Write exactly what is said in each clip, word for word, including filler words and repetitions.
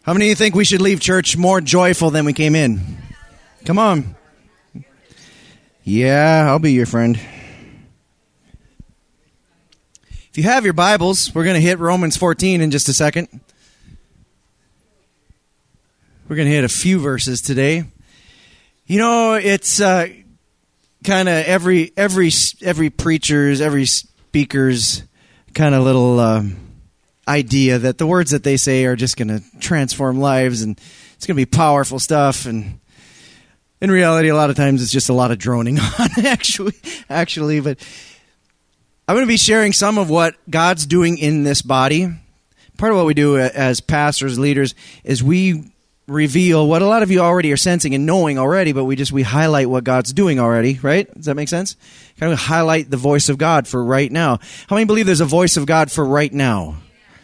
How many of you think we should leave church more joyful than we came in? Come on. Yeah, I'll be your friend. If you have your Bibles, we're going to hit Romans fourteen in just a second. We're going to hit a few verses today. You know, it's uh, kind of every every every preacher's, every speaker's kind of little um, idea that the words that they say are just going to transform lives and it's going to be powerful stuff. And in reality, a lot of times it's just a lot of droning on, actually. Actually, but I'm going to be sharing some of what God's doing in this body. Part of what we do as pastors, leaders, is we reveal what a lot of you already are sensing and knowing already, but we just we highlight what God's doing already, right? Does that make sense? Kind of highlight the voice of God for right now. How many believe there's a voice of God for right now?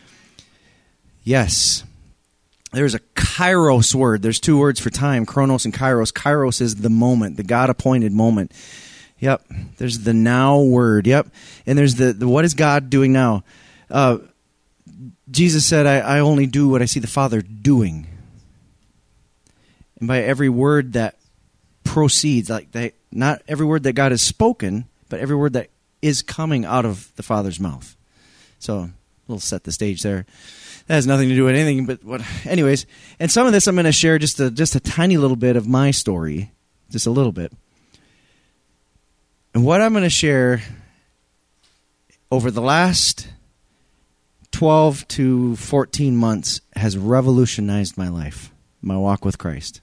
Yes. There's a kairos word. There's two words for time, chronos and kairos. Kairos is the moment, the God-appointed moment. Yep. There's the now word. Yep. And there's the, the what is God doing now? Uh, Jesus said, I, I only do what I see the Father doing. And by every word that proceeds, like they, not every word that God has spoken, but every word that is coming out of the Father's mouth. So we'll set the stage there. That has nothing to do with anything, but what? Anyways, and some of this I'm going to share just a just a tiny little bit of my story, just a little bit. And what I'm going to share over the last twelve to fourteen months has revolutionized my life, my walk with Christ.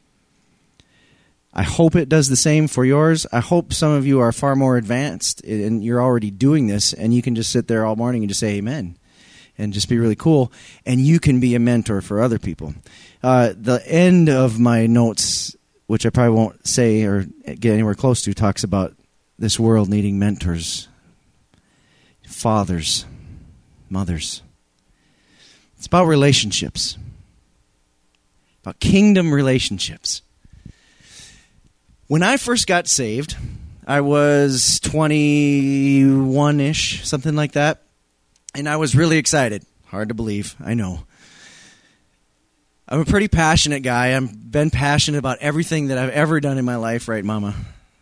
I hope it does the same for yours. I hope some of you are far more advanced and you're already doing this and you can just sit there all morning and just say amen and just be really cool. And you can be a mentor for other people. Uh, the end of my notes, which I probably won't say or get anywhere close to, talks about this world needing mentors, fathers, mothers. It's about relationships, about kingdom relationships. When I first got saved, I was twenty-one-ish, something like that, and I was really excited. Hard to believe, I know. I'm a pretty passionate guy. I've been passionate about everything that I've ever done in my life, right, Mama?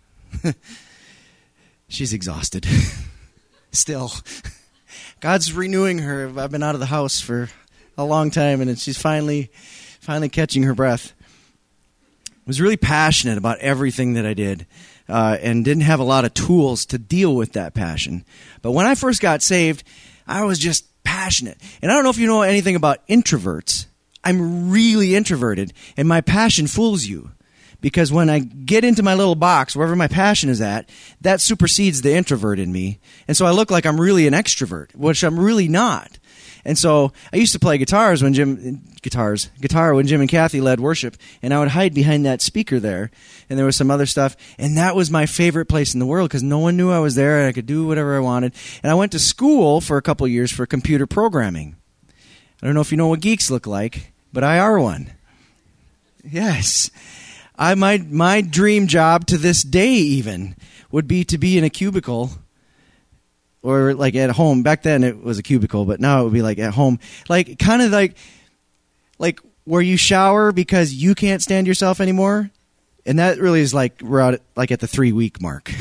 She's exhausted. Still. God's renewing her. I've been out of the house for a long time, and she's finally, finally catching her breath. I was really passionate about everything that I did uh, and didn't have a lot of tools to deal with that passion. But when I first got saved, I was just passionate. And I don't know if you know anything about introverts. I'm really introverted, and my passion fools you. Because when I get into my little box, wherever my passion is at, that supersedes the introvert in me. And so I look like I'm really an extrovert, which I'm really not. And so I used to play guitars when Jim, guitars, guitar when Jim and Kathy led worship, and I would hide behind that speaker there, and there was some other stuff, and that was my favorite place in the world because no one knew I was there, and I could do whatever I wanted. And I went to school for a couple of years for computer programming. I don't know if you know what geeks look like, but I are one. Yes. I my my dream job to this day even would be to be in a cubicle. Or like at home. Back then it was a cubicle, but now it would be like at home. Like kind of like like where you shower because you can't stand yourself anymore. And that really is like we're out at, like at the three week mark.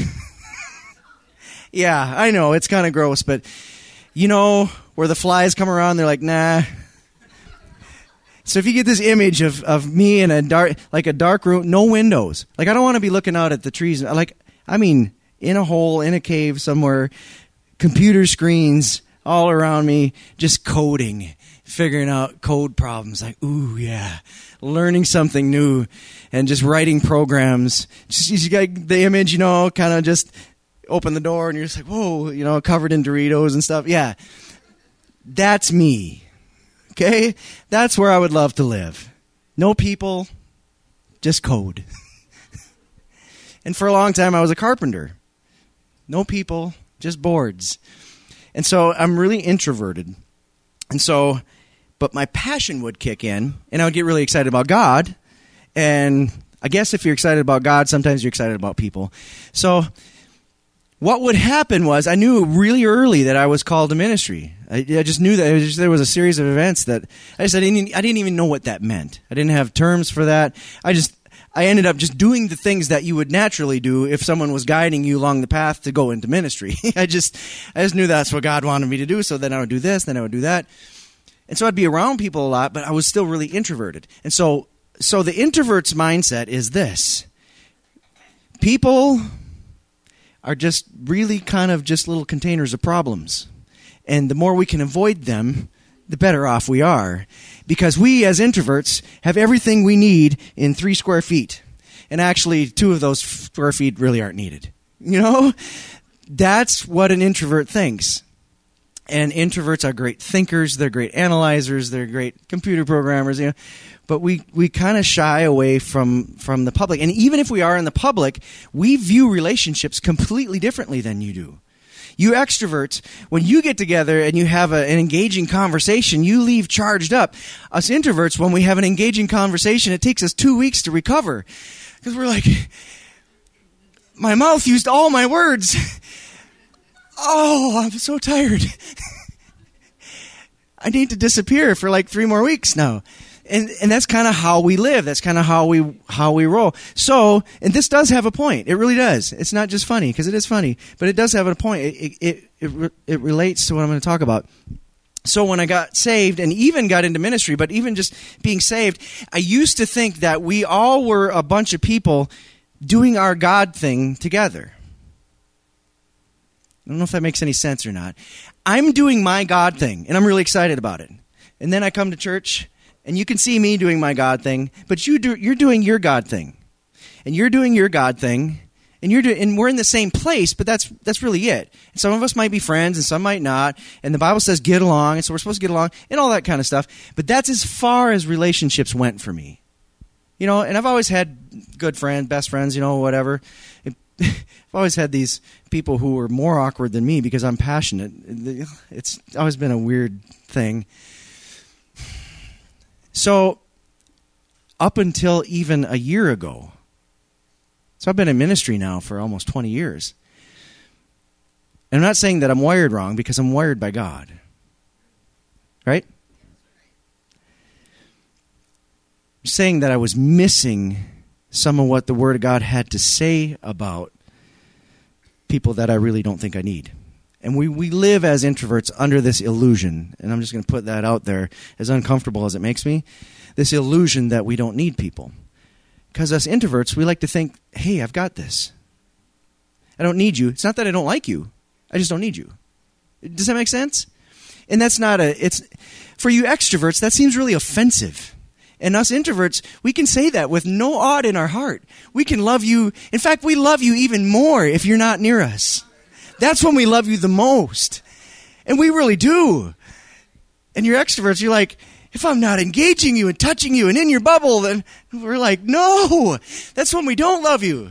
Yeah, I know it's kind of gross, but you know where the flies come around, they're like, nah. So if you get this image of, of me in a dark like a dark room, no windows. Like I don't want to be looking out at the trees. Like I mean in a hole, in a cave somewhere. Computer screens all around me, just coding, figuring out code problems. Like, ooh, yeah, learning something new and just writing programs. Just you got the image, you know, kind of just open the door and you're just like, whoa, you know, covered in Doritos and stuff. Yeah, that's me, okay? That's where I would love to live. No people, just code. And for a long time, I was a carpenter. No people. Just boards. And so I'm really introverted. And so, but my passion would kick in, and I would get really excited about God. And I guess if you're excited about God, sometimes you're excited about people. So what would happen was I knew really early that I was called to ministry. I, I just knew that it was just, there was a series of events that I just I didn't I didn't even know what that meant. I didn't have terms for that. I just I ended up just doing the things that you would naturally do if someone was guiding you along the path to go into ministry. I just I just knew that's what God wanted me to do. So then I would do this, then I would do that, and so I'd be around people a lot, but I was still really introverted. And so so the introvert's mindset is this: people are just really kind of just little containers of problems. And the more we can avoid them, the better off we are. Because we, as introverts, have everything we need in three square feet. And actually, two of those square feet really aren't needed. You know? That's what an introvert thinks. And introverts are great thinkers. They're great analyzers. They're great computer programmers. You know? But we, we kind of shy away from, from the public. And even if we are in the public, we view relationships completely differently than you do. You extroverts, when you get together and you have a, an engaging conversation, you leave charged up. Us introverts, when we have an engaging conversation, it takes us two weeks to recover. Because we're like, my mouth used all my words. Oh, I'm so tired. I need to disappear for like three more weeks now. And and that's kind of how we live. That's kind of how we how we roll. So, and this does have a point. It really does. It's not just funny, because it is funny, but it does have a point. It it it, it, it relates to what I'm going to talk about. So when I got saved and even got into ministry, but even just being saved, I used to think that we all were a bunch of people doing our God thing together. I don't know if that makes any sense or not. I'm doing my God thing, and I'm really excited about it. And then I come to church, and you can see me doing my God thing, but you do, you're doing your God thing. And you're doing your God thing, and you're do, and we're in the same place, but that's that's really it. And some of us might be friends, and some might not. And the Bible says get along, and so we're supposed to get along, and all that kind of stuff. But that's as far as relationships went for me. You know, and I've always had good friends, best friends, you know, whatever. It, I've always had these people who are more awkward than me because I'm passionate. It's always been a weird thing. So, up until even a year ago, so I've been in ministry now for almost twenty years. And I'm not saying that I'm wired wrong, because I'm wired by God. Right? I'm saying that I was missing some of what the Word of God had to say about people that I really don't think I need. And we, we live as introverts under this illusion, and I'm just going to put that out there, as uncomfortable as it makes me, this illusion that we don't need people. Because us introverts, we like to think, hey, I've got this. I don't need you. It's not that I don't like you. I just don't need you. Does that make sense? And that's not a, it's, for you extroverts, that seems really offensive. And us introverts, we can say that with no odd in our heart. We can love you. In fact, we love you even more if you're not near us. That's when we love you the most. And we really do. And you're extroverts, you're like, if I'm not engaging you and touching you and in your bubble, then we're like, no, that's when we don't love you.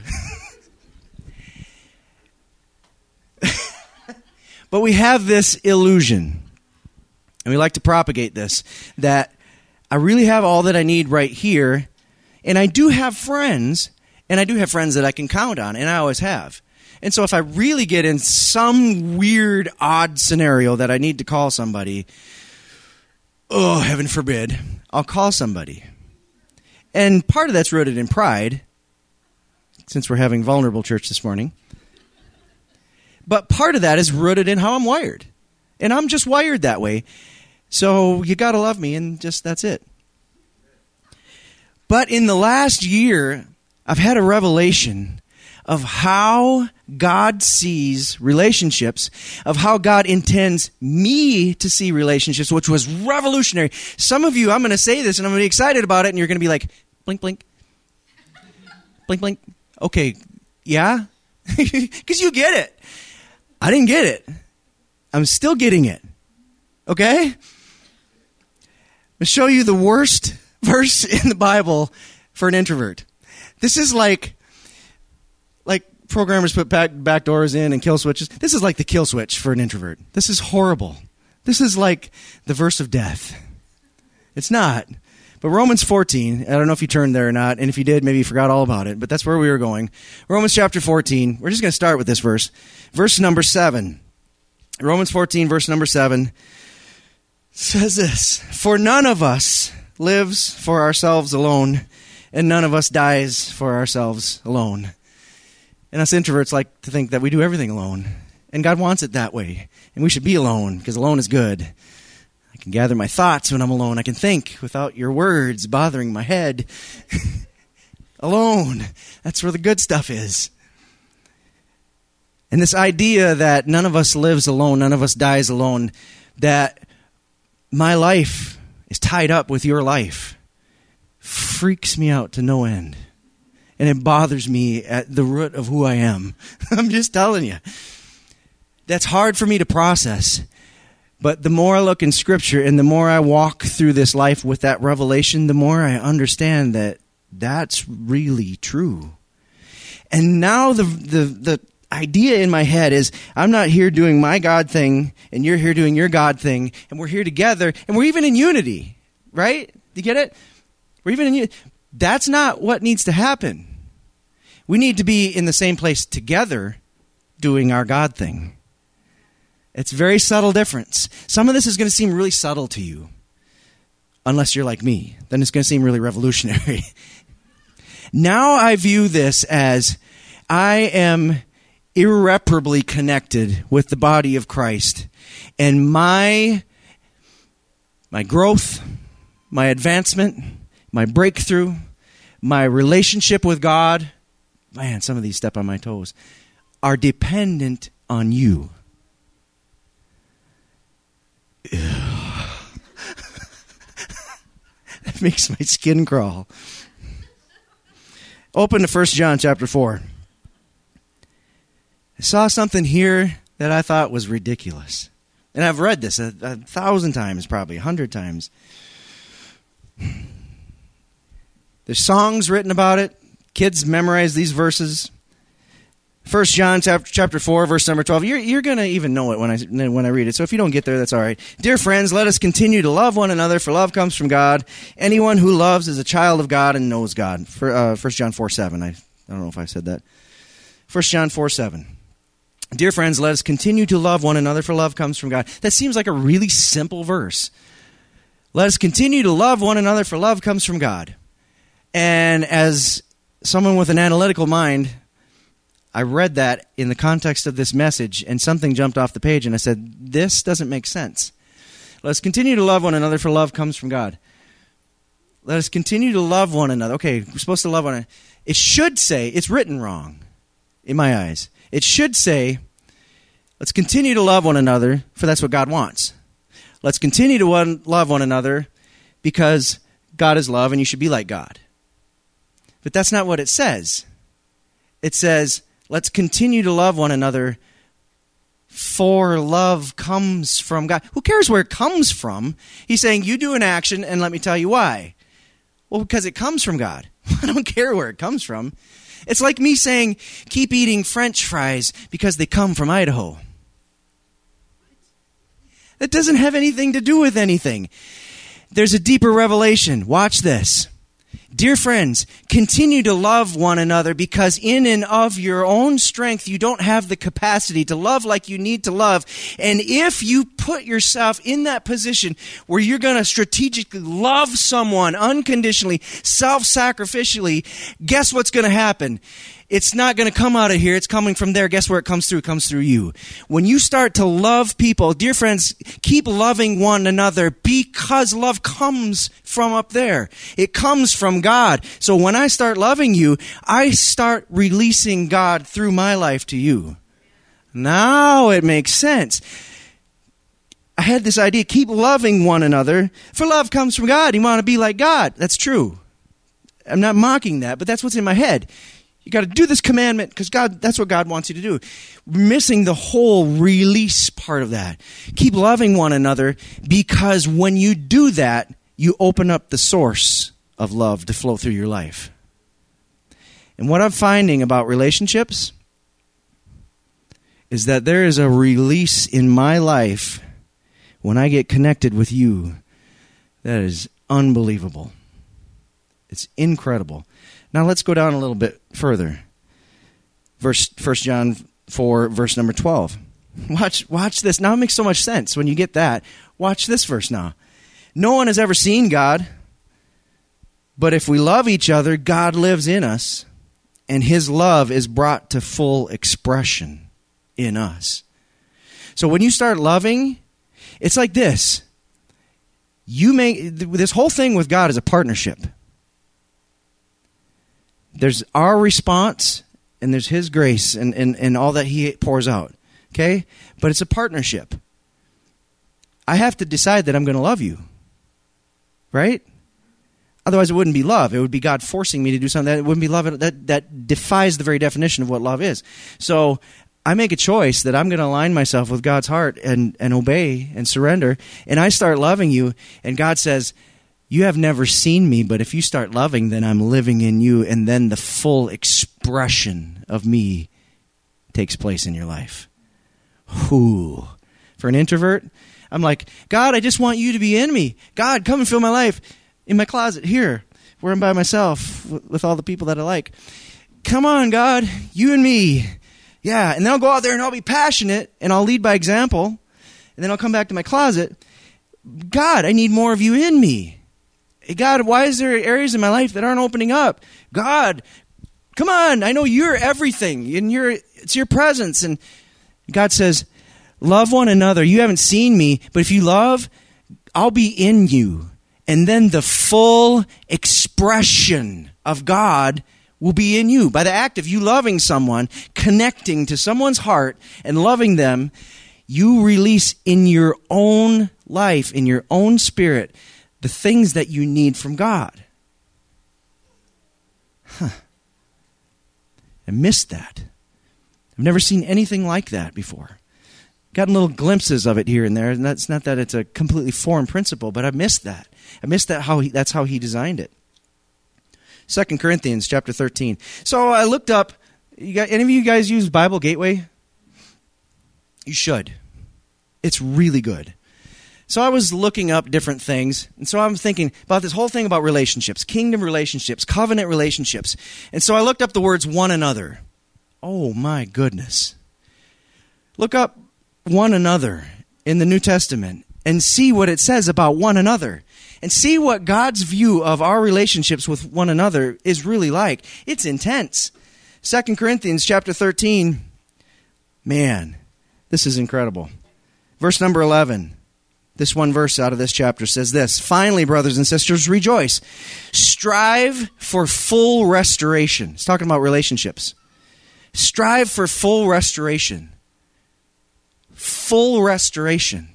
But we have this illusion, and we like to propagate this, that I really have all that I need right here, and I do have friends, and I do have friends that I can count on, and I always have. And so if I really get in some weird, odd scenario that I need to call somebody, oh, heaven forbid, I'll call somebody. And part of that's rooted in pride, since we're having vulnerable church this morning. But part of that is rooted in how I'm wired. And I'm just wired that way. So you got to love me, and just that's it. But in the last year, I've had a revelation of how God sees relationships, of how God intends me to see relationships, which was revolutionary. Some of you, I'm going to say this, and I'm going to be excited about it, and you're going to be like, blink, blink. Blink, blink. Okay, yeah? Because you get it. I didn't get it. I'm still getting it. Okay? I'm going to show you the worst verse in the Bible for an introvert. This is like, like programmers put back, back doors in and kill switches. This is like the kill switch for an introvert. This is horrible. This is like the verse of death. It's not. But Romans fourteen, I don't know if you turned there or not, and if you did, maybe you forgot all about it, but that's where we were going. Romans chapter fourteen, we're just going to start with this verse. Verse number seven. Romans fourteen, verse number seven says this, "For none of us lives for ourselves alone, and none of us dies for ourselves alone." And us introverts like to think that we do everything alone. And God wants it that way. And we should be alone, because alone is good. I can gather my thoughts when I'm alone. I can think without your words bothering my head. Alone. That's where the good stuff is. And this idea that none of us lives alone, none of us dies alone, that my life is tied up with your life, freaks me out to no end. And it bothers me at the root of who I am. I'm just telling you. That's hard for me to process. But the more I look in Scripture and the more I walk through this life with that revelation, the more I understand that that's really true. And now the the the idea in my head is I'm not here doing my God thing and you're here doing your God thing, and we're here together and we're even in unity, right? You get it? We're even in unity. That's not what needs to happen. We need to be in the same place together doing our God thing. It's a very subtle difference. Some of this is going to seem really subtle to you, unless you're like me. Then it's going to seem really revolutionary. Now I view this as I am irreparably connected with the body of Christ, and my my growth, my advancement, my breakthrough, my relationship with God, man, some of these step on my toes, are dependent on you. That makes my skin crawl. Open to First John chapter four. I saw something here that I thought was ridiculous. And I've read this a, a thousand times, probably a hundred times. There's songs written about it. Kids memorize these verses. First John chapter, chapter four, verse number twelve. You're, you're going to even know it when I, when I read it. So if you don't get there, that's all right. "Dear friends, let us continue to love one another, for love comes from God. Anyone who loves is a child of God and knows God." For, uh, First John four seven. I, I don't know if I said that. First John four seven. "Dear friends, let us continue to love one another, for love comes from God." That seems like a really simple verse. Let us continue to love one another, for love comes from God. And as someone with an analytical mind, I read that in the context of this message, and something jumped off the page, and I said, this doesn't make sense. Let us continue to love one another, for love comes from God. Let us continue to love one another. Okay, we're supposed to love one another. It should say, it's written wrong in my eyes. It should say, let's continue to love one another, for that's what God wants. Let's continue to one, love one another because God is love and you should be like God. But that's not what it says. It says, let's continue to love one another, for love comes from God. Who cares where it comes from? He's saying, you do an action and let me tell you why. Well, because it comes from God. I don't care where it comes from. It's like me saying, keep eating French fries because they come from Idaho. That doesn't have anything to do with anything. There's a deeper revelation. Watch this. Dear friends, continue to love one another, because in and of your own strength, you don't have the capacity to love like you need to love. And if you put yourself in that position where you're going to strategically love someone unconditionally, self-sacrificially, guess what's going to happen? It's not going to come out of here. It's coming from there. Guess where it comes through? It comes through you. When you start to love people, dear friends, keep loving one another, because love comes from up there. It comes from God. So when I start loving you, I start releasing God through my life to you. Now it makes sense. I had this idea, keep loving one another, for love comes from God. You want to be like God. That's true. I'm not mocking that, but that's what's in my head. You got to do this commandment because God, that's what God wants you to do. Missing the whole release part of that. Keep loving one another, because when you do that, you open up the source of love to flow through your life. And what I'm finding about relationships is that there is a release in my life when I get connected with you that is unbelievable. It's incredible. Now let's go down a little bit further. Verse First John four, verse number twelve. Watch, watch this. Now it makes so much sense when you get that. Watch this verse now. No one has ever seen God, but if we love each other, God lives in us, and his love is brought to full expression in us. So when you start loving, it's like this. You make this whole thing with God is a partnership. There's our response, and there's his grace and, and, and all that he pours out. Okay? But it's a partnership. I have to decide that I'm going to love you. Right? Otherwise, it wouldn't be love. It would be God forcing me to do something. That it wouldn't be love. That, that defies the very definition of what love is. So I make a choice that I'm going to align myself with God's heart and, and obey and surrender. And I start loving you. And God says, you have never seen me, but if you start loving, then I'm living in you. And then the full expression of me takes place in your life. Whew. For an introvert, I'm like, God, I just want you to be in me. God, come and fill my life in my closet here, where I'm by myself with all the people that I like. Come on, God, you and me. Yeah, and then I'll go out there and I'll be passionate and I'll lead by example. And then I'll come back to my closet. God, I need more of you in me. God, why is there areas in my life that aren't opening up? God, come on, I know you're everything and you're it's your presence. And God says, love one another. You haven't seen me, but if you love, I'll be in you. And then the full expression of God will be in you. By the act of you loving someone, connecting to someone's heart and loving them, you release in your own life, in your own spirit, the things that you need from God. Huh. I missed that. I've never seen anything like that before. Gotten little glimpses of it here and there, and that's not that it's a completely foreign principle, but I missed that. I missed that how he, that's how he designed it. Second Corinthians chapter thirteen. So I looked up, you got, any of you guys use Bible Gateway? You should. It's really good. So I was looking up different things, and so I'm thinking about this whole thing about relationships, kingdom relationships, covenant relationships. And so I looked up the words one another. Oh my goodness. Look up one another in the New Testament and see what it says about one another. And see what God's view of our relationships with one another is really like. It's intense. Second Corinthians chapter thirteen. Man, this is incredible. Verse number eleven. This one verse out of this chapter says this. Finally, brothers and sisters, rejoice. Strive for full restoration. It's talking about relationships. Strive for full restoration. Full restoration.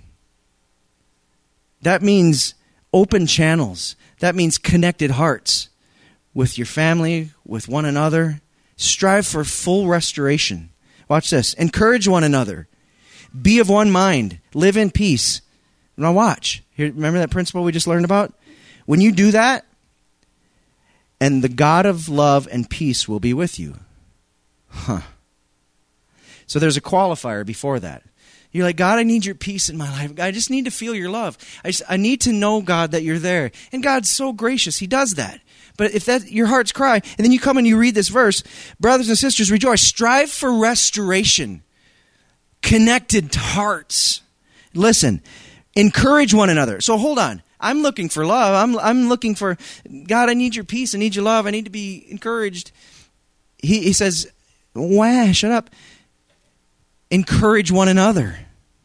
That means open channels. That means connected hearts with your family, with one another. Strive for full restoration. Watch this. Encourage one another. Be of one mind. Live in peace. Now watch. Here, remember that principle we just learned about? When you do that, and the God of love and peace will be with you. Huh. So there's a qualifier before that. You're like, God, I need your peace in my life. I just need to feel your love. I, just, I need to know, God, that you're there. And God's so gracious. He does that. But if that your heart's cry, and then you come and you read this verse, brothers and sisters, rejoice. Strive for restoration. Connected hearts. Listen, encourage one another. So hold on. I'm looking for love. I'm, I'm looking for, God, I need your peace. I need your love. I need to be encouraged. He, he says, wah, shut up. Encourage one another.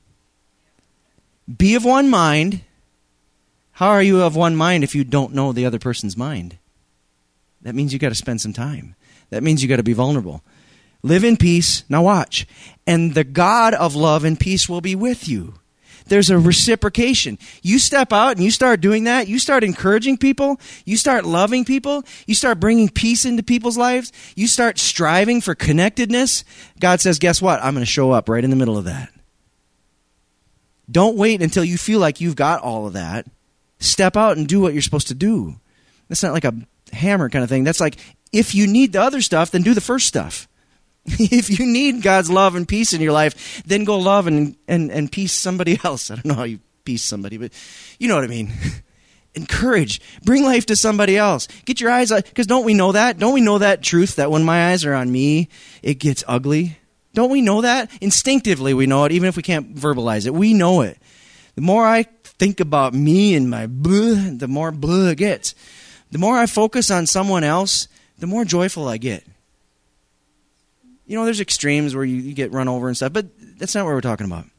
Be of one mind. How are you of one mind if you don't know the other person's mind? That means you got to spend some time. That means you got to be vulnerable. Live in peace. Now watch. And the God of love and peace will be with you. There's a reciprocation. You step out and you start doing that. You start encouraging people. You start loving people. You start bringing peace into people's lives. You start striving for connectedness. God says, guess what? I'm going to show up right in the middle of that. Don't wait until you feel like you've got all of that. Step out and do what you're supposed to do. That's not like a hammer kind of thing. That's like, if you need the other stuff, then do the first stuff. If you need God's love and peace in your life, then go love and, and, and peace somebody else. I don't know how you peace somebody, but you know what I mean. encourage. Bring life to somebody else. Get your eyes on, because don't we know that? Don't we know that truth that when my eyes are on me, it gets ugly? Don't we know that? Instinctively we know it, even if we can't verbalize it. We know it. The more I think about me and my blah, the more blah it gets. The more I focus on someone else, the more joyful I get. You know, there's extremes where you, you get run over and stuff, but that's not what we're talking about.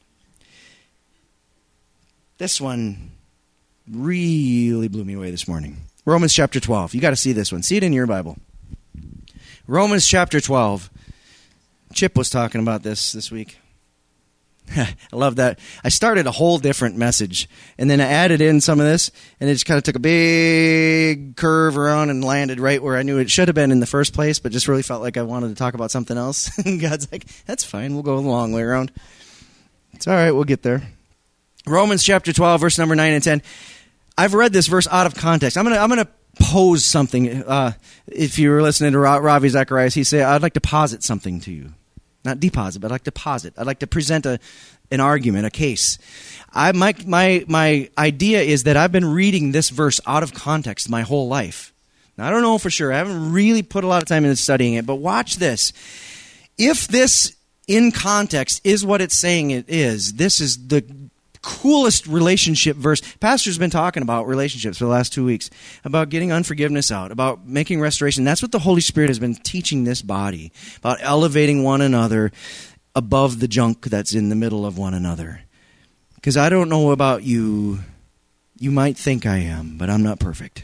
This one really blew me away this morning. Romans chapter twelve. You got to see this one. See it in your Bible. Romans chapter twelve. Chip was talking about this this week. I love that. I started a whole different message, and then I added in some of this, and it just kind of took a big curve around and landed right where I knew it should have been in the first place, but just really felt like I wanted to talk about something else. And God's like, that's fine. We'll go the long way around. It's all right. We'll get there. Romans chapter twelve, verse number nine and ten. I've read this verse out of context. I'm gonna I'm gonna pose something. Uh, if you were listening to Ravi Zacharias, he said, "I'd like to posit something to you, not deposit, but I'd like to posit. I'd like to present a an argument, a case." I my my my idea is that I've been reading this verse out of context my whole life. Now, I don't know for sure. I haven't really put a lot of time into studying it, but watch this. If this in context is what it's saying it is, this is the coolest relationship verse. Pastor's been talking about relationships for the last two weeks, about getting unforgiveness out, about making restoration. That's what the Holy Spirit has been teaching this body, about elevating one another above the junk that's in the middle of one another. Because I don't know about you, you might think I am, but I'm not perfect.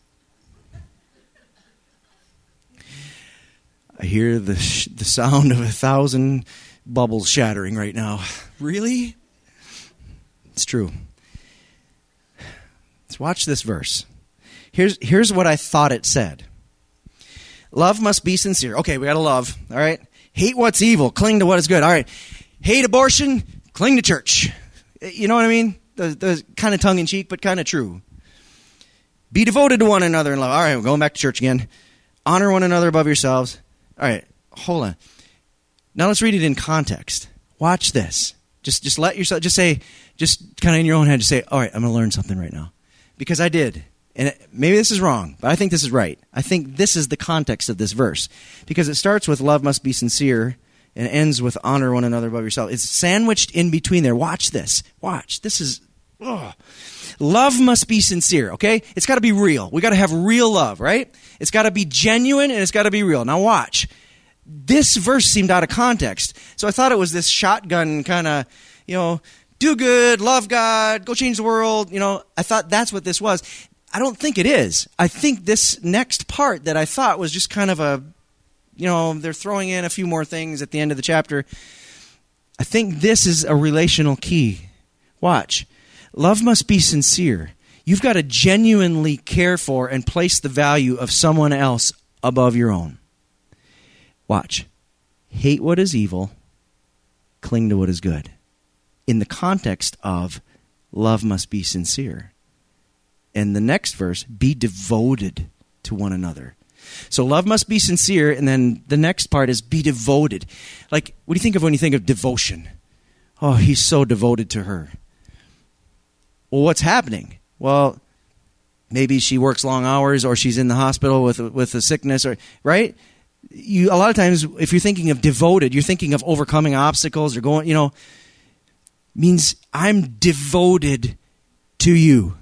I hear the sh- the sound of a thousand bubbles shattering right now. Really? It's true. Let's watch this verse. Here's, here's what I thought it said. Love must be sincere. Okay, we got to love, all right? Hate what's evil. Cling to what is good. All right. Hate abortion. Cling to church. You know what I mean? The, the kind of tongue-in-cheek, but kind of true. Be devoted to one another in love. All right, we're going back to church again. Honor one another above yourselves. All right, hold on. Now let's read it in context. Watch this. Just just let yourself, just say, just kind of in your own head, just say, all right, I'm going to learn something right now. Because I did. And it, maybe this is wrong, but I think this is right. I think this is the context of this verse. Because it starts with love must be sincere and ends with honor one another above yourself. It's sandwiched in between there. Watch this. Watch. This is, oh. Love must be sincere, okay? It's got to be real. We got to have real love, right? It's got to be genuine and it's got to be real. Now watch. This verse seemed out of context. So I thought it was this shotgun kind of, you know, do good, love God, go change the world. You know, I thought that's what this was. I don't think it is. I think this next part that I thought was just kind of a, you know, they're throwing in a few more things at the end of the chapter. I think this is a relational key. Watch. Love must be sincere. You've got to genuinely care for and place the value of someone else above your own. Watch. Hate what is evil. Cling to what is good. In the context of love must be sincere. And the next verse, be devoted to one another. So love must be sincere, and then the next part is be devoted. Like, what do you think of when you think of devotion? Oh, he's so devoted to her. Well, what's happening? Well, maybe she works long hours, or she's in the hospital with with a sickness, or right? You a lot of times, if you're thinking of devoted, you're thinking of overcoming obstacles or going, you know, means I'm devoted to you.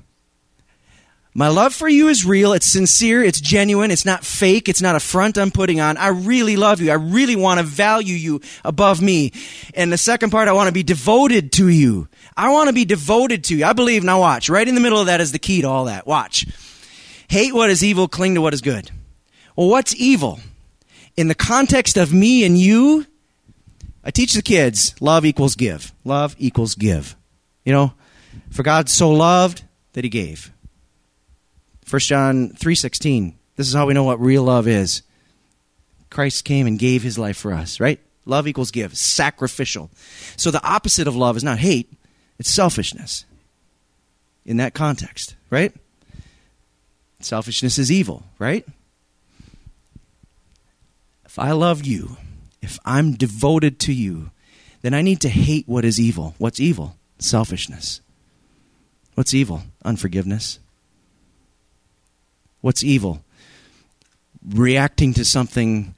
My love for you is real. It's sincere. It's genuine. It's not fake. It's not a front I'm putting on. I really love you. I really want to value you above me. And the second part, I want to be devoted to you. I want to be devoted to you. I believe, now watch, right in the middle of that is the key to all that. Watch. Hate what is evil, cling to what is good. Well, what's evil? In the context of me and you, I teach the kids, love equals give. Love equals give. You know, for God so loved that he gave. First John three sixteen. This is how we know what real love is. Christ came and gave his life for us, right? Love equals give. Sacrificial. So the opposite of love is not hate. It's selfishness. In that context, right? Selfishness is evil, right? If I love you, if I'm devoted to you, then I need to hate what is evil. What's evil? Selfishness. What's evil? Unforgiveness. What's evil? Reacting to something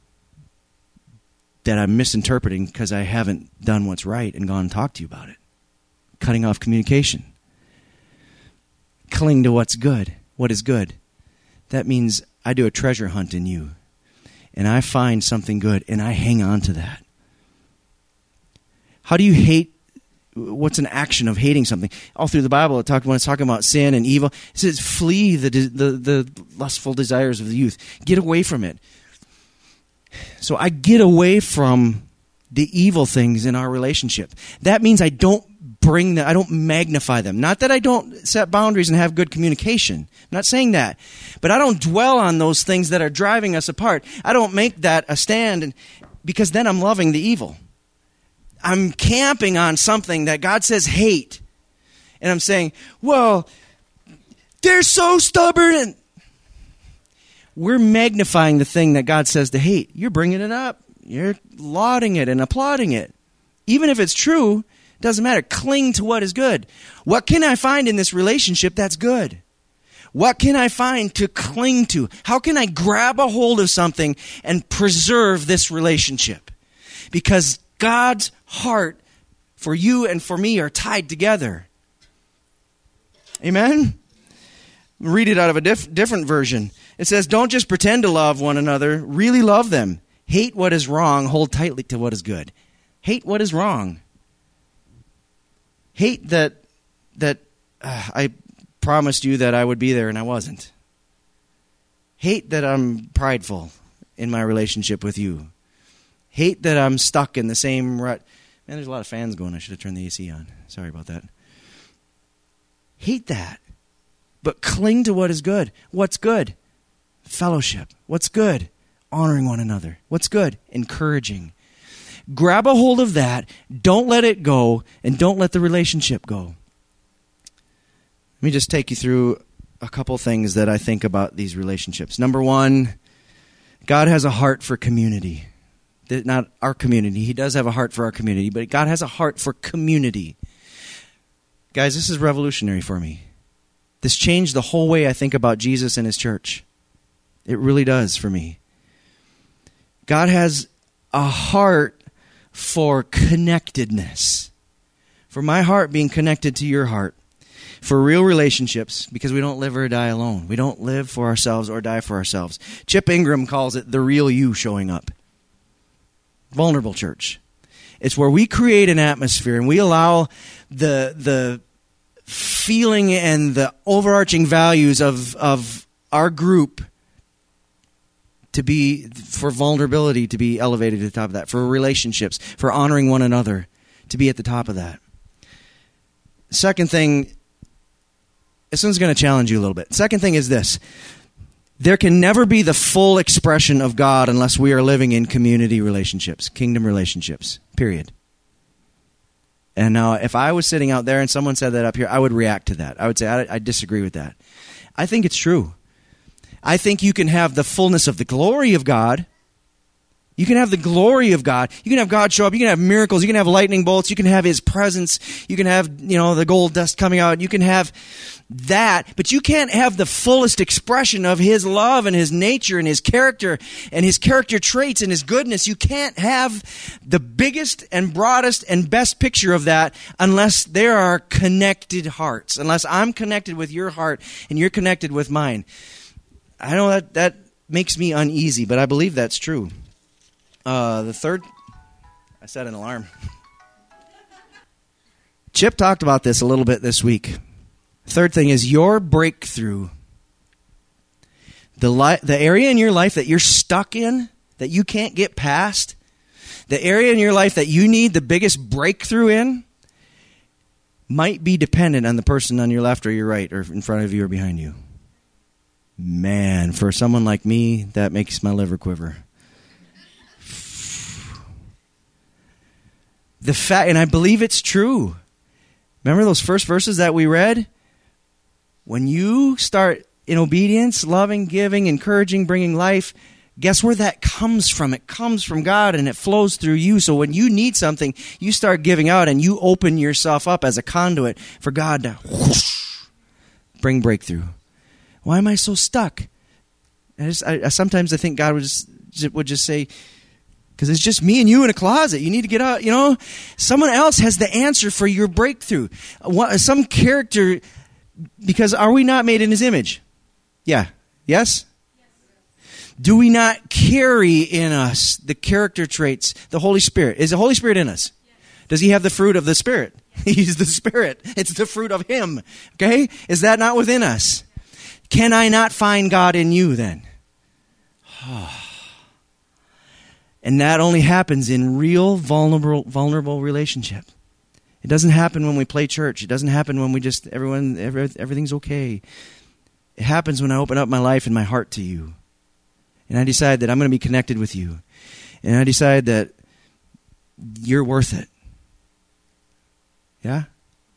that I'm misinterpreting because I haven't done what's right and gone and talked to you about it. Cutting off communication. Cling to what's good. What is good? That means I do a treasure hunt in you. And I find something good and I hang on to that. How do you hate? What's an action of hating something? All through the Bible, it talk, when it's talking about sin and evil, it says flee the, the, the lustful desires of the youth. Get away from it. So I get away from the evil things in our relationship. That means I don't bring them, I don't magnify them. Not that I don't set boundaries and have good communication. I'm not saying that. But I don't dwell on those things that are driving us apart. I don't make that a stand and, because then I'm loving the evil. I'm camping on something that God says hate. And I'm saying, well, they're so stubborn. And we're magnifying the thing that God says to hate. You're bringing it up. You're lauding it and applauding it. Even if it's true, it doesn't matter. Cling to what is good. What can I find in this relationship that's good? What can I find to cling to? How can I grab a hold of something and preserve this relationship? Because God's heart for you and for me are tied together. Amen? Read it out of a diff- different version. It says, don't just pretend to love one another. Really love them. Hate what is wrong. Hold tightly to what is good. Hate what is wrong. Hate that that uh, I promised you that I would be there and I wasn't. Hate that I'm prideful in my relationship with you. Hate that I'm stuck in the same rut. Man, there's a lot of fans going. I should have turned the A C on. Sorry about that. Hate that. But cling to what is good. What's good? Fellowship. What's good? Honoring one another. What's good? Encouraging. Grab a hold of that. Don't let it go. And don't let the relationship go. Let me just take you through a couple things that I think about these relationships. Number one, God has a heart for community. Not our community. He does have a heart for our community, but God has a heart for community. Guys, this is revolutionary for me. This changed the whole way I think about Jesus and his church. It really does for me. God has a heart for connectedness. For my heart being connected to your heart. For real relationships, because we don't live or die alone. We don't live for ourselves or die for ourselves. Chip Ingram calls it the real you showing up. Vulnerable church. It's where we create an atmosphere and we allow the the feeling and the overarching values of, of our group to be, for vulnerability to be elevated to the top of that, for relationships, for honoring one another, to be at the top of that. Second thing, this one's going to challenge you a little bit. Second thing is this. There can never be the full expression of God unless we are living in community relationships, kingdom relationships, period. And now, if I was sitting out there and someone said that up here, I would react to that. I would say, I, I disagree with that. I think it's true. I think you can have the fullness of the glory of God. You can have the glory of God. You can have God show up. You can have miracles. You can have lightning bolts. You can have his presence. You can have, you know, the gold dust coming out. You can have that, but you can't have the fullest expression of his love and his nature and his character and his character traits and his goodness. You can't have the biggest and broadest and best picture of that unless there are connected hearts, unless I'm connected with your heart and you're connected with mine. I know that that makes me uneasy, but I believe that's true. Uh, the third, I set an alarm. Chip talked about this a little bit this week. Third thing is your breakthrough. The li- the area in your life that you're stuck in, that you can't get past, the area in your life that you need the biggest breakthrough in, might be dependent on the person on your left or your right or in front of you or behind you. Man, for someone like me, that makes my liver quiver. The fact, and I believe it's true. Remember those first verses that we read? When you start in obedience, loving, giving, encouraging, bringing life, guess where that comes from? It comes from God and it flows through you. So when you need something, you start giving out and you open yourself up as a conduit for God to whoosh, bring breakthrough. Why am I so stuck? I just, I, I, sometimes I think God would just, would just say, because it's just me and you in a closet. You need to get out, you know. Someone else has the answer for your breakthrough. What, some character, because are we not made in his image? Yeah. Yes? Yes? Do we not carry in us the character traits, the Holy Spirit? Is the Holy Spirit in us? Yes. Does he have the fruit of the Spirit? He's the Spirit. It's the fruit of him. Okay? Is that not within us? Can I not find God in you then? And that only happens in real vulnerable vulnerable relationship. It doesn't happen when we play church. It doesn't happen when we just, everyone, every, everything's okay. It happens when I open up my life and my heart to you. And I decide that I'm going to be connected with you. And I decide that you're worth it. Yeah?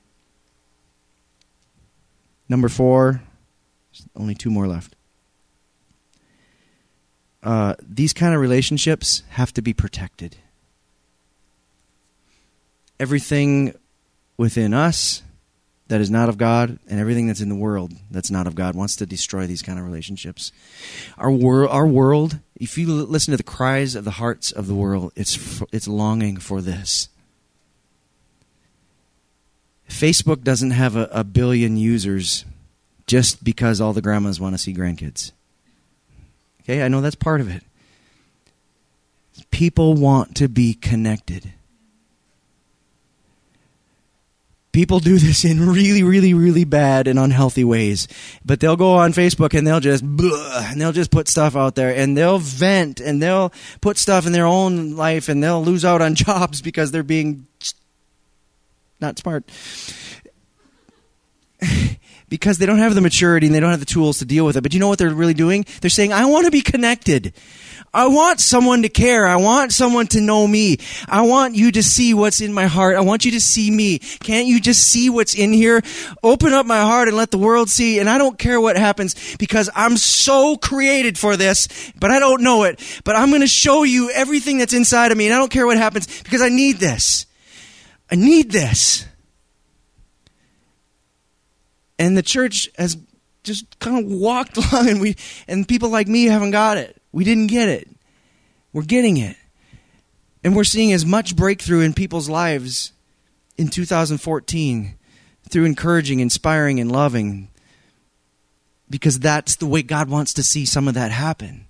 Number four, only two more left. Uh, these kind of relationships have to be protected. Everything within us that is not of God and everything that's in the world that's not of God wants to destroy these kind of relationships. Our, wor- our world, if you l- listen to the cries of the hearts of the world, it's f- it's longing for this. Facebook doesn't have a, a billion users just because all the grandmas want to see grandkids. Okay, I know that's part of it. People want to be connected. People do this in really, really, really bad and unhealthy ways. But they'll go on Facebook and they'll just blah, and they'll just put stuff out there and they'll vent and they'll put stuff in their own life and they'll lose out on jobs because they're being not smart. Because they don't have the maturity and they don't have the tools to deal with it. But you know what they're really doing? They're saying, I want to be connected. I want someone to care. I want someone to know me. I want you to see what's in my heart. I want you to see me. Can't you just see what's in here? Open up my heart and let the world see. And I don't care what happens because I'm so created for this, but I don't know it. But I'm going to show you everything that's inside of me. And I don't care what happens because I need this. I need this. And the church has just kind of walked along, and we and people like me haven't got it. We didn't get it. We're getting it. And we're seeing as much breakthrough in people's lives in two thousand fourteen through encouraging, inspiring, and loving, because that's the way God wants to see some of that happen.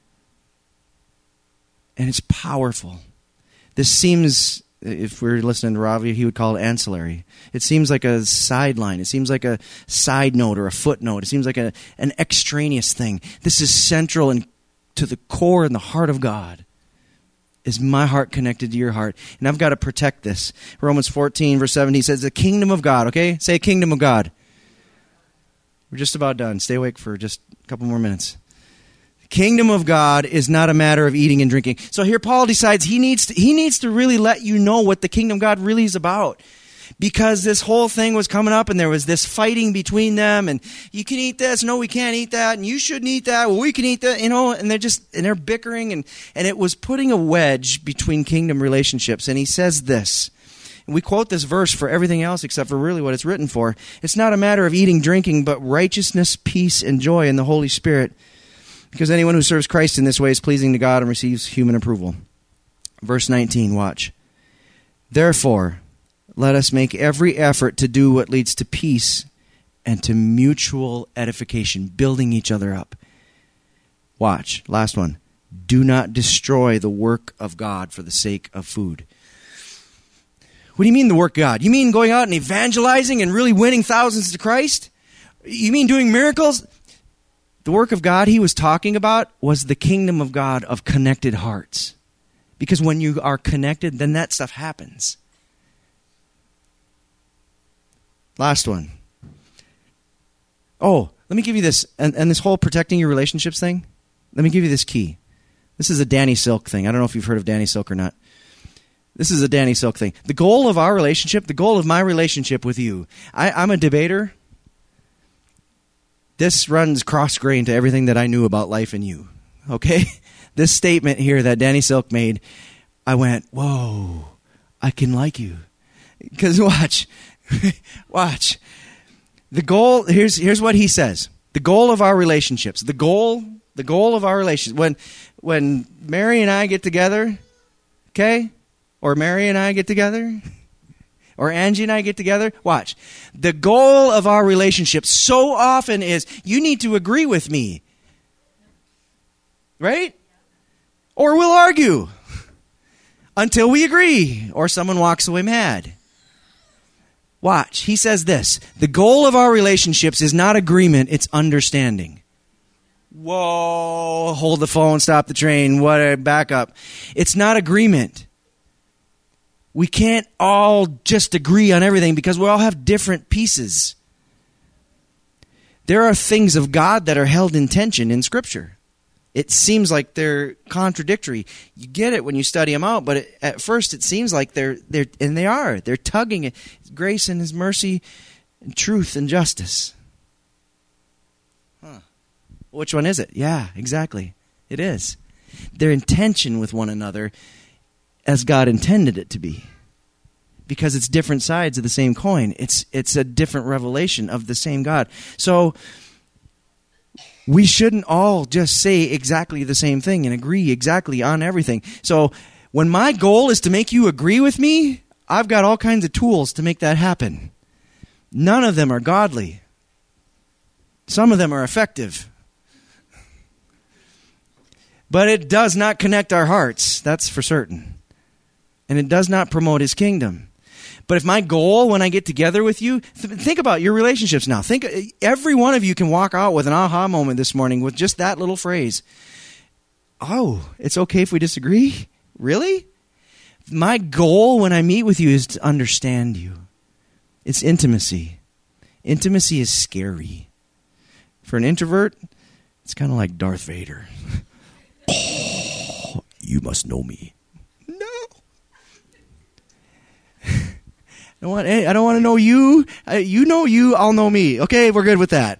And it's powerful. This seems, if we're listening to Ravi, he would call it ancillary. It seems like a sideline. It seems like a side note or a footnote. It seems like a, an extraneous thing. This is central and to the core and the heart of God. Is my heart connected to your heart? And I've got to protect this. Romans fourteen, verse seventeen says, the kingdom of God, okay? Say kingdom of God. We're just about done. Stay awake for just a couple more minutes. Kingdom of God is not a matter of eating and drinking. So here Paul decides he needs to, he needs to really let you know what the kingdom of God really is about. Because this whole thing was coming up and there was this fighting between them and you can eat this, no we can't eat that, and you shouldn't eat that, well we can eat that, you know, and they're just, and they're bickering and, and it was putting a wedge between kingdom relationships. And he says this, and we quote this verse for everything else except for really what it's written for. It's not a matter of eating, drinking, but righteousness, peace, and joy in the Holy Spirit. Because anyone who serves Christ in this way is pleasing to God and receives human approval. Verse nineteen, watch. Therefore, let us make every effort to do what leads to peace and to mutual edification, building each other up. Watch, last one. Do not destroy the work of God for the sake of food. What do you mean the work of God? You mean going out and evangelizing and really winning thousands to Christ? You mean doing miracles? The work of God he was talking about was the kingdom of God of connected hearts. Because when you are connected, then that stuff happens. Last one. Oh, let me give you this, and, and this whole protecting your relationships thing, let me give you this key. This is a Danny Silk thing. I don't know if you've heard of Danny Silk or not. This is a Danny Silk thing. The goal of our relationship, the goal of my relationship with you, I, I'm a debater. This runs cross-grain to everything that I knew about life and you, okay? This statement here that Danny Silk made, I went, whoa, I can like you. Because watch, watch. The goal, here's, here's what he says. The goal of our relationships, the goal, the goal of our relationship. When, when Mary and I get together, okay, or Mary and I get together, or Angie and I get together, watch. The goal of our relationship so often is, you need to agree with me. Right? Or we'll argue until we agree, or someone walks away mad. Watch. He says this, the goal of our relationships is not agreement, it's understanding. Whoa, hold the phone, stop the train, what, back up. It's not agreement. We can't all just agree on everything because we all have different pieces. There are things of God that are held in tension in Scripture. It seems like they're contradictory. You get it when you study them out, but it, at first it seems like they're, they're, and they are. They're tugging it. Grace and His mercy, and truth and justice. Huh. Which one is it? Yeah, exactly. It is. They're in tension with one another as God intended it to be. Because it's different sides of the same coin. It's it's a different revelation of the same God. So we shouldn't all just say exactly the same thing and agree exactly on everything. So when my goal is to make you agree with me, I've got all kinds of tools to make that happen. None of them are godly. Some of them are effective. But it does not connect our hearts, that's for certain. And it does not promote His kingdom. But if my goal when I get together with you, th- think about your relationships now. Think every one of you can walk out with an aha moment this morning with just that little phrase. Oh, it's okay if we disagree? Really? My goal when I meet with you is to understand you. It's intimacy. Intimacy is scary. For an introvert, it's kind of like Darth Vader. Oh, you must know me. I don't want, I don't want to know you. You know you, I'll know me. Okay, we're good with that.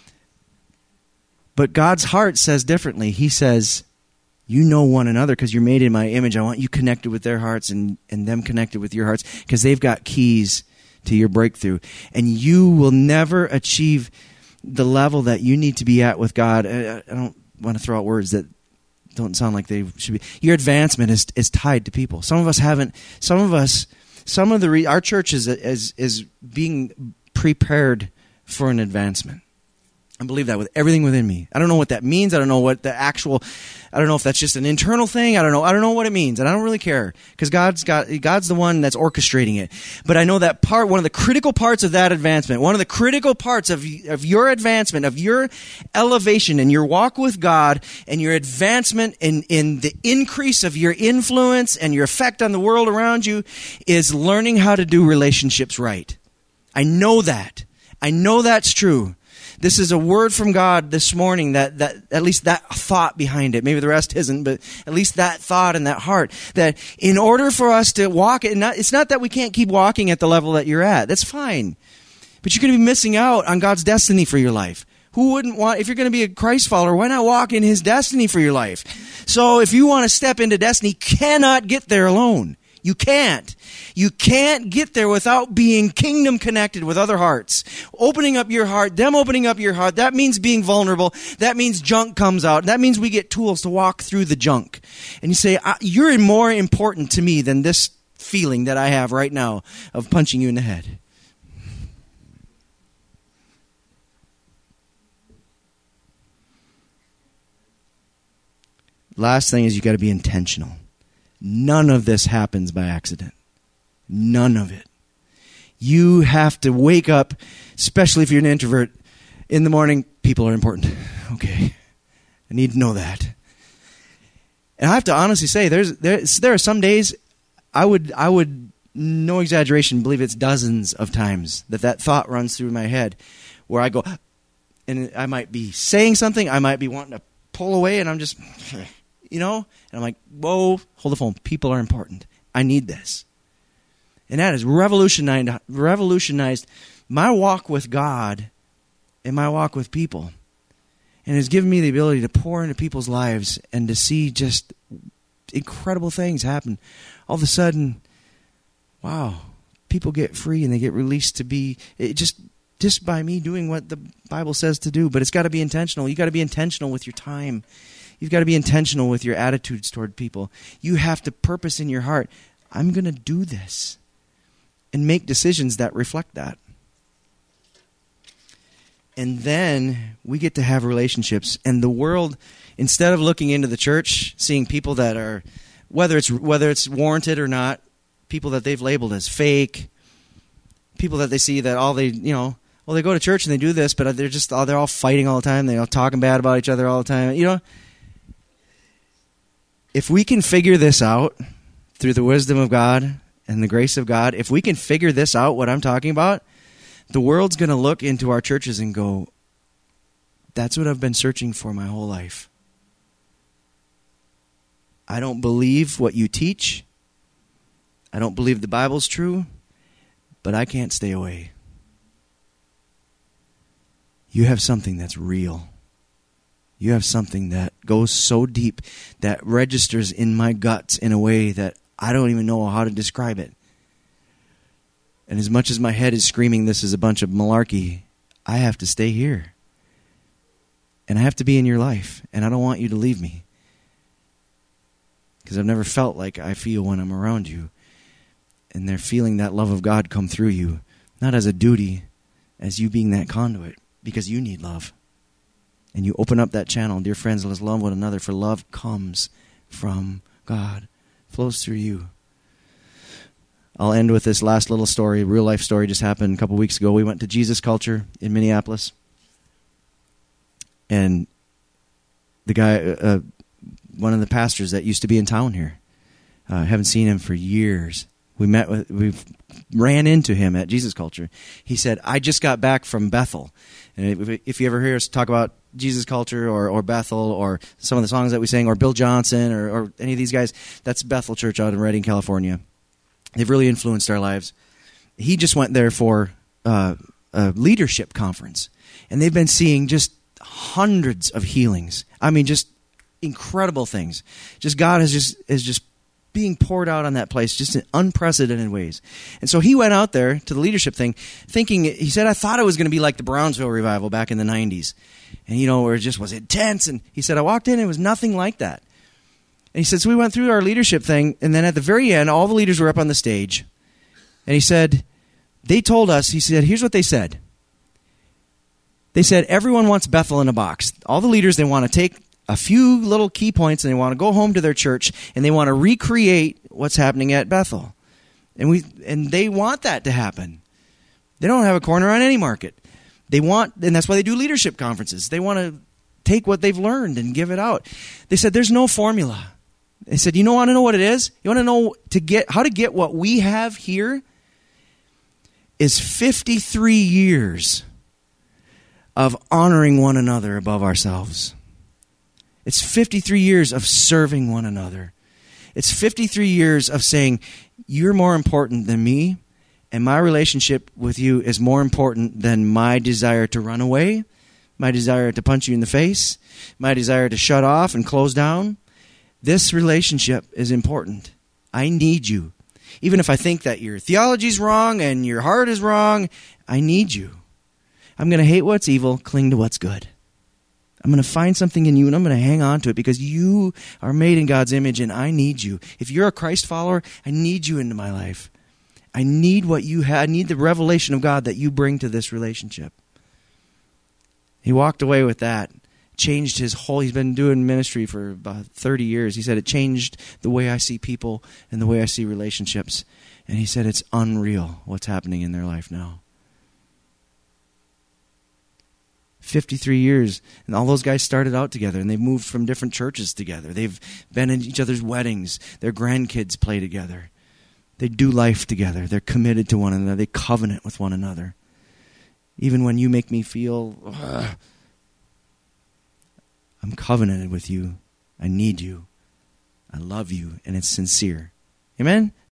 But God's heart says differently. He says, you know one another because you're made in my image. I want you connected with their hearts and, and them connected with your hearts because they've got keys to your breakthrough. And you will never achieve the level that you need to be at with God. I, I don't want to throw out words that don't sound like they should be. Your advancement is, is tied to people. Some of us haven't, some of us... Some of the re- our church is, is is being prepared for an advancement. I believe that with everything within me. I don't know what that means. I don't know what the actual. I don't know if that's just an internal thing. I don't know. I don't know what it means, and I don't really care because God's got God's the one that's orchestrating it. But I know that part. One of the critical parts of that advancement, one of the critical parts of of your advancement, of your elevation and your walk with God, and your advancement in in the increase of your influence and your effect on the world around you, is learning how to do relationships right. I know that. I know that's true. This is a word from God this morning that, that at least that thought behind it. Maybe the rest isn't, but at least that thought and that heart. That in order for us to walk, it, not, it's not that we can't keep walking at the level that you're at. That's fine. But you're going to be missing out on God's destiny for your life. Who wouldn't want, if you're going to be a Christ follower, why not walk in His destiny for your life? So if you want to step into destiny, you cannot get there alone. You can't. You can't get there without being kingdom connected with other hearts. Opening up your heart, them opening up your heart, that means being vulnerable. That means junk comes out. That means we get tools to walk through the junk. And you say, you're more important to me than this feeling that I have right now of punching you in the head. Last thing is you got to be intentional. None of this happens by accident. None of it. You have to wake up, especially if you're an introvert, in the morning, people are important. Okay. I need to know that. And I have to honestly say, there's there, there are some days I would, I would, no exaggeration, believe it's dozens of times that that thought runs through my head where I go, and I might be saying something, I might be wanting to pull away, and I'm just... You know? And I'm like, whoa, hold the phone. People are important. I need this. And that has revolutionized, revolutionized my walk with God and my walk with people. And has given me the ability to pour into people's lives and to see just incredible things happen. All of a sudden, wow, people get free and they get released to be, it just, just by me doing what the Bible says to do. But it's got to be intentional. You got to be intentional with your time. You've got to be intentional with your attitudes toward people. You have to purpose in your heart, I'm going to do this, and make decisions that reflect that. And then we get to have relationships. And the world, instead of looking into the church, seeing people that are, whether it's whether it's warranted or not, people that they've labeled as fake, people that they see that all they, you know, well, they go to church and they do this, but they're just, they're all fighting all the time. They're all talking bad about each other all the time. You know, if we can figure this out through the wisdom of God and the grace of God, if we can figure this out, what I'm talking about, the world's going to look into our churches and go, that's what I've been searching for my whole life. I don't believe what you teach. I don't believe the Bible's true, but I can't stay away. You have something that's real. You have something that goes so deep, that registers in my guts in a way that I don't even know how to describe it. And as much as my head is screaming this is a bunch of malarkey, I have to stay here. And I have to be in your life. And I don't want you to leave me. Because I've never felt like I feel when I'm around you. And they're feeling that love of God come through you. Not as a duty, as you being that conduit. Because you need love. And you open up that channel. Dear friends, let's love one another. For love comes from God. Flows through you. I'll end with this last little story. Real life story just happened a couple weeks ago. We went to Jesus Culture in Minneapolis. And the guy, uh, one of the pastors that used to be in town here, I uh, haven't seen him for years. We met with, we ran into him at Jesus Culture. He said, I just got back from Bethel. And if you ever hear us talk about Jesus Culture or, or Bethel or some of the songs that we sing or Bill Johnson or, or any of these guys, that's Bethel Church out in Redding, California. They've really influenced our lives. He just went there for uh, a leadership conference. And they've been seeing just hundreds of healings. I mean, just incredible things. Just God is just is just being poured out on that place just in unprecedented ways. And so he went out there to the leadership thing thinking, he said, I thought it was going to be like the Brownsville revival back in the nineties. And, you know, where it just was intense. And he said, I walked in and it was nothing like that. And he said, so we went through our leadership thing. And then at the very end, all the leaders were up on the stage. And he said, they told us, he said, here's what they said. They said, everyone wants Bethel in a box. All the leaders, they want to take a few little key points and they want to go home to their church and they want to recreate what's happening at Bethel. And we and they want that to happen. They don't have a corner on any market. They want, and that's why they do leadership conferences. They want to take what they've learned and give it out. They said, there's no formula. They said, you don't want to know what it is? You want to know to get how to get what we have here is fifty-three years of honoring one another above ourselves. It's fifty-three years of serving one another. It's fifty-three years of saying, you're more important than me, and my relationship with you is more important than my desire to run away, my desire to punch you in the face, my desire to shut off and close down. This relationship is important. I need you. Even if I think that your theology's wrong and your heart is wrong, I need you. I'm going to hate what's evil, cling to what's good. I'm going to find something in you and I'm going to hang on to it because you are made in God's image and I need you. If you're a Christ follower, I need you into my life. I need what you have. I need the revelation of God that you bring to this relationship. He walked away with that. Changed his whole, he's been doing ministry for about thirty years. He said it changed the way I see people and the way I see relationships. And he said it's unreal what's happening in their life now. fifty-three years, and all those guys started out together, and they've moved from different churches together. They've been in each other's weddings. Their grandkids play together. They do life together. They're committed to one another. They covenant with one another. Even when you make me feel, ugh, I'm covenanted with you. I need you. I love you, and it's sincere. Amen?